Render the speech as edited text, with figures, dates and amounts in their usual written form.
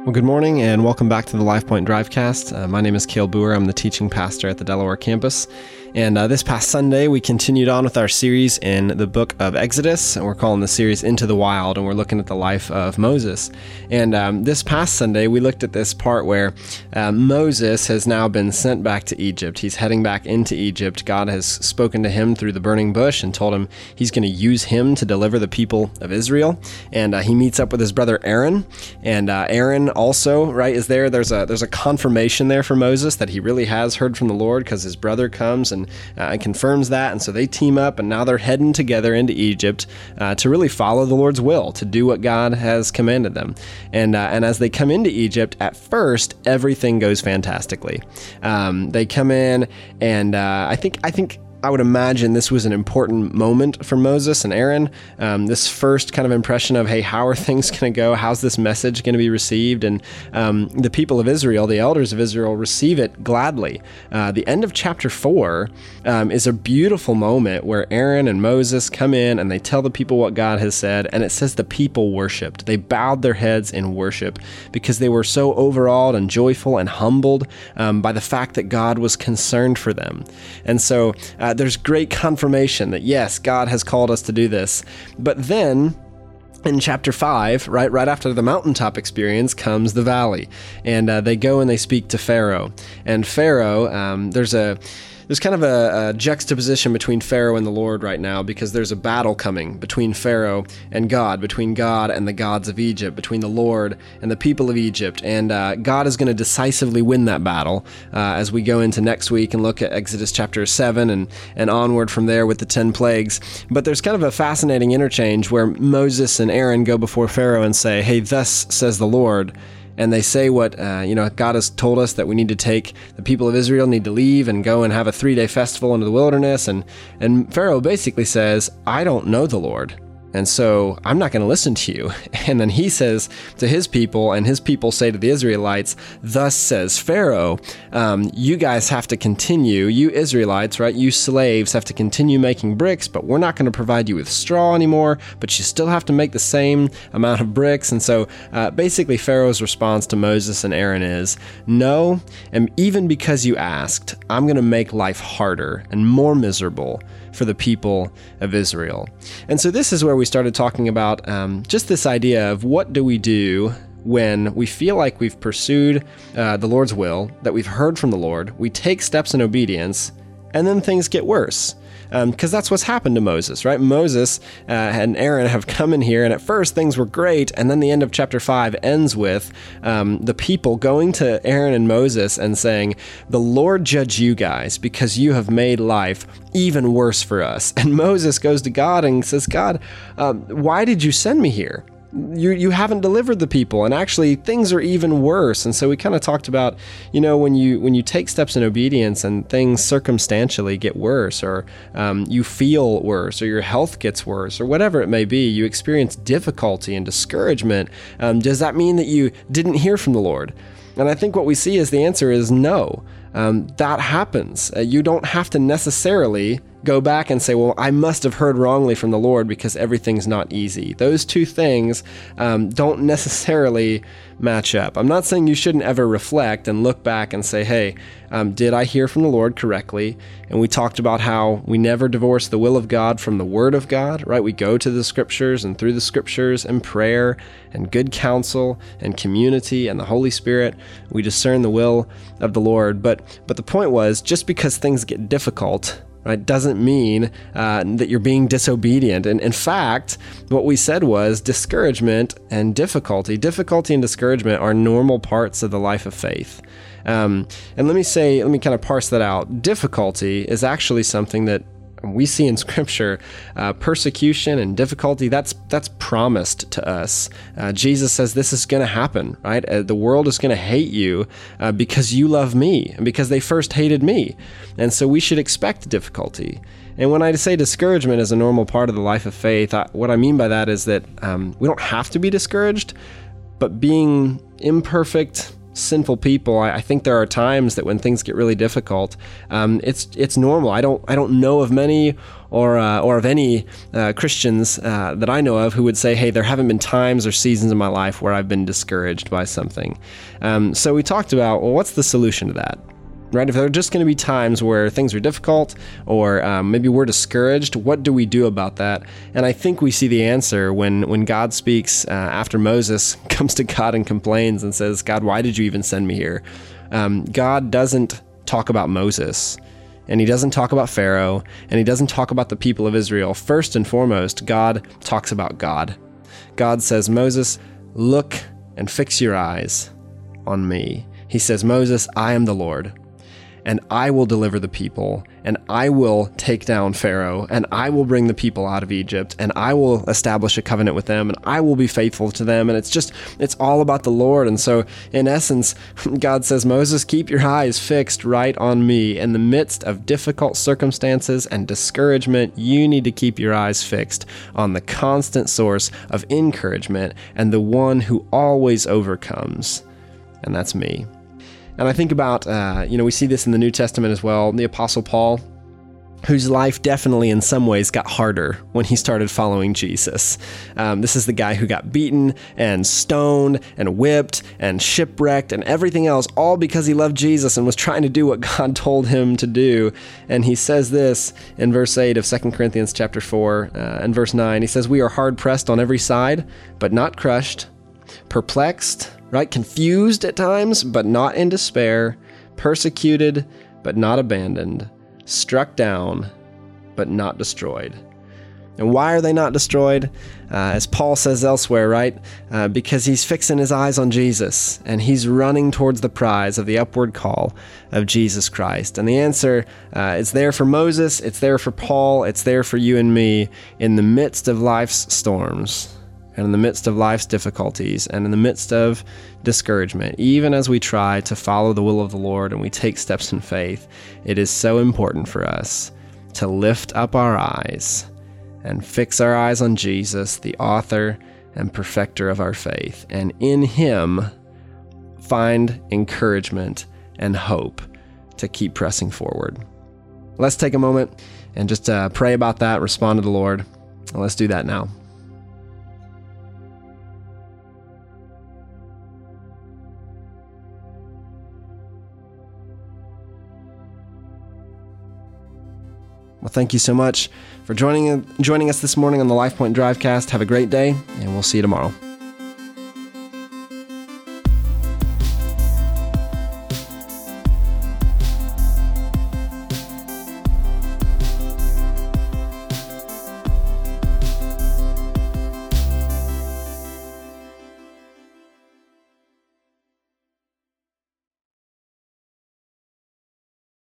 Well, good morning and welcome back to the LifePoint Drivecast. My name is Cale Boer. I'm the teaching pastor at the Delaware campus. And this past Sunday, we continued on with our series in the book of Exodus, and we're calling the series Into the Wild, and we're looking at the life of Moses. And this past Sunday, we looked at this part where Moses has now been sent back to Egypt. He's heading back into Egypt. God has spoken to him through the burning bush and told him he's going to use him to deliver the people of Israel. And he meets up with his brother Aaron, and Aaron also, right, is there. There's a confirmation there for Moses that he really has heard from the Lord because his brother comes and confirms that, and so they team up, and now they're heading together into Egypt to really follow the Lord's will, to do what God has commanded them. And as they come into Egypt, at first everything goes fantastically. They come in, and I think I would imagine this was an important moment for Moses and Aaron. This first kind of impression of, hey, how are things going to go? How's this message going to be received? And the people of Israel, the elders of Israel, receive it gladly. The end of chapter 4 is a beautiful moment where Aaron and Moses come in and they tell the people what God has said. And it says the people worshiped. They bowed their heads in worship because they were so overawed and joyful and humbled by the fact that God was concerned for them. And so there's great confirmation that, yes, God has called us to do this. But then in chapter 5, right after the mountaintop experience, comes the valley. And they go and they speak to Pharaoh. And Pharaoh, there's kind of a juxtaposition between Pharaoh and the Lord right now, because there's a battle coming between Pharaoh and God, between God and the gods of Egypt, between the Lord and the people of Egypt. And God is going to decisively win that battle as we go into next week and look at Exodus chapter 7 and onward from there with the 10 plagues. But there's kind of a fascinating interchange where Moses and Aaron go before Pharaoh and say, hey, thus says the Lord. And they say what, God has told us, that we need to take, the people of Israel need to leave and go and have a 3-day festival into the wilderness. And Pharaoh basically says, I don't know the Lord, and so I'm not going to listen to you. And then he says to his people, and his people say to the Israelites, thus says Pharaoh, you guys have to continue, you Israelites, right, you slaves have to continue making bricks, but we're not going to provide you with straw anymore, but you still have to make the same amount of bricks. And so basically Pharaoh's response to Moses and Aaron is, no, and even because you asked, I'm going to make life harder and more miserable for the people of Israel. And so this is where we started talking about just this idea of what do we do when we feel like we've pursued the Lord's will, that we've heard from the Lord, we take steps in obedience, and then things get worse. Because that's what's happened to Moses, right? Moses and Aaron have come in here, and at first things were great, and then the end of chapter 5 ends with the people going to Aaron and Moses and saying, the Lord judge you guys because you have made life even worse for us. And Moses goes to God and says, God, why did you send me here? You haven't delivered the people, and actually things are even worse. And so we kind of talked about, when you take steps in obedience and things circumstantially get worse, or you feel worse, or your health gets worse, or whatever it may be, you experience difficulty and discouragement. Does that mean that you didn't hear from the Lord? And I think what we see is the answer is no. That happens. You don't have to necessarily go back and say, well, I must have heard wrongly from the Lord because everything's not easy. Those two things don't necessarily match up. I'm not saying you shouldn't ever reflect and look back and say, hey, did I hear from the Lord correctly? And we talked about how we never divorce the will of God from the Word of God, right? We go to the Scriptures, and through the Scriptures and prayer and good counsel and community and the Holy Spirit, we discern the will of the Lord. But the point was, just because things get difficult, right, doesn't mean that you're being disobedient. And in fact, what we said was discouragement and difficulty and discouragement are normal parts of the life of faith. And let me kind of parse that out. Difficulty is actually something that we see in Scripture. Persecution and difficulty, that's promised to us. Jesus says this is going to happen, right? The world is going to hate you because you love me and because they first hated me. And so we should expect difficulty. And when I say discouragement is a normal part of the life of faith, what I mean by that is that we don't have to be discouraged, but being imperfect, sinful people, I think there are times that when things get really difficult, it's normal. I don't know of many or of any Christians that I know of who would say, hey, there haven't been times or seasons in my life where I've been discouraged by something. So we talked about, well, what's the solution to that? Right? If there are just going to be times where things are difficult or maybe we're discouraged, what do we do about that? And I think we see the answer when God speaks after Moses comes to God and complains and says, God, why did you even send me here? God doesn't talk about Moses, and he doesn't talk about Pharaoh, and he doesn't talk about the people of Israel. First and foremost, God talks about God. God says, Moses, look and fix your eyes on me. He says, Moses, I am the Lord, and I will deliver the people, and I will take down Pharaoh, and I will bring the people out of Egypt, and I will establish a covenant with them, and I will be faithful to them. And it's all about the Lord. And so in essence, God says, Moses, keep your eyes fixed right on me. In the midst of difficult circumstances and discouragement, you need to keep your eyes fixed on the constant source of encouragement and the one who always overcomes. And that's me. And I think about, we see this in the New Testament as well, the Apostle Paul, whose life definitely in some ways got harder when he started following Jesus. This is the guy who got beaten and stoned and whipped and shipwrecked and everything else, all because he loved Jesus and was trying to do what God told him to do. And he says this in verse 8 of 2 Corinthians chapter 4 and verse 9. He says, we are hard pressed on every side, but not crushed, perplexed, right? Confused at times, but not in despair, persecuted, but not abandoned, struck down, but not destroyed. And why are they not destroyed? As Paul says elsewhere, right? Because he's fixing his eyes on Jesus, and he's running towards the prize of the upward call of Jesus Christ. And the answer is there for Moses, it's there for Paul, it's there for you and me in the midst of life's storms, and in the midst of life's difficulties, and in the midst of discouragement. Even as we try to follow the will of the Lord and we take steps in faith, it is so important for us to lift up our eyes and fix our eyes on Jesus, the author and perfecter of our faith, and in him find encouragement and hope to keep pressing forward. Let's take a moment and just pray about that, respond to the Lord, and let's do that now. Well, thank you so much for joining us this morning on the LifePoint Drivecast. Have a great day, and we'll see you tomorrow.